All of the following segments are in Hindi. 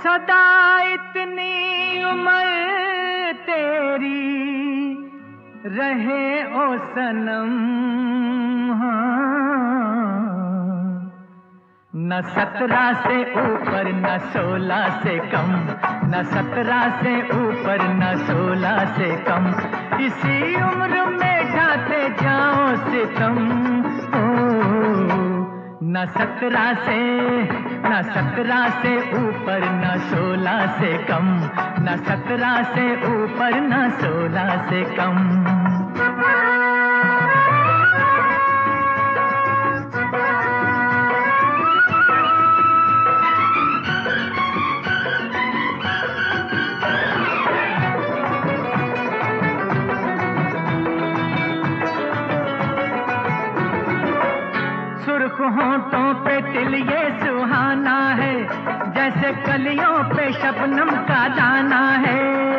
सदा इतनी उम्र तेरी रहे ओ सनम, न 17 से ऊपर न 16 से कम, न 17 से ऊपर न 16 से कम, इसी उम्र में ढाते जाओ सितम। न 17 से ऊपर न 16 से कम, न 17 से ऊपर न 16 से कम। सुर्ख होंठों पे तिल ये सुहाना है, जैसे कलियों पे शबनम का दाना है।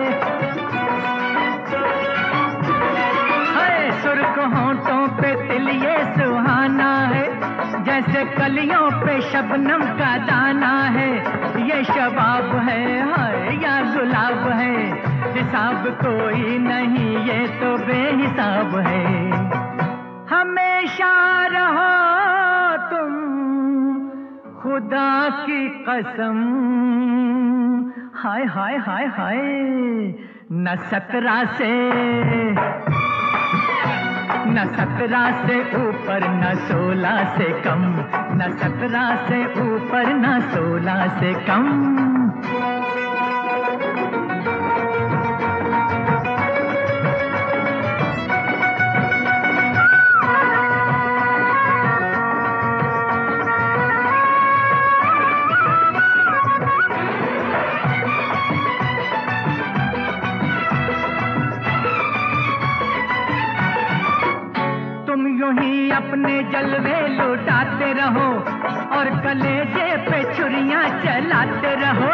सुर्ख होंठों पे तिल ये सुहाना है, जैसे कलियों पे शबनम का दाना है। ये शबाब है हाय या गुलाब है, हिसाब कोई नहीं ये तो बेहिसाब है। हमेशा रहो तुम खुदा की कसम, हाय हाय हाय हाय। न 17 से ऊपर न 16 से कम, न 17 से ऊपर न 16 से कम। यूं ही अपने जलवे लुटाते रहो और कलेजे पे छुरियां चलाते रहो।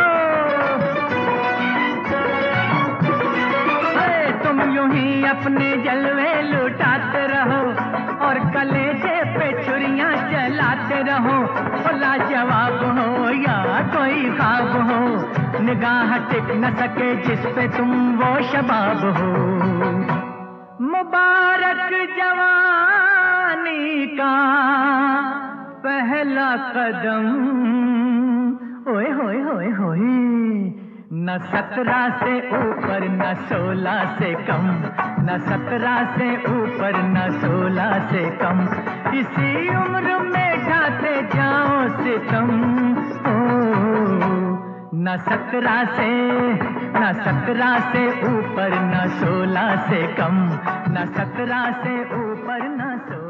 तुम यूं ही अपने जलवे लुटाते रहो और कलेजे पे छुरियां चलाते रहो। लाजवाब हो या कोई ख्वाब हो, निगाह टिक न सके जिस पे तुम वो शबाब हो। मुबारक जवानी का पहला कदम, ओए होए होए होए। न 17 से ऊपर न 16 से कम, न 17 से ऊपर न 16 से कम, इसी उम्र में ढाते जाओ सितम। न 17 से ऊपर न 16 से कम, न 17 से ऊपर न 16।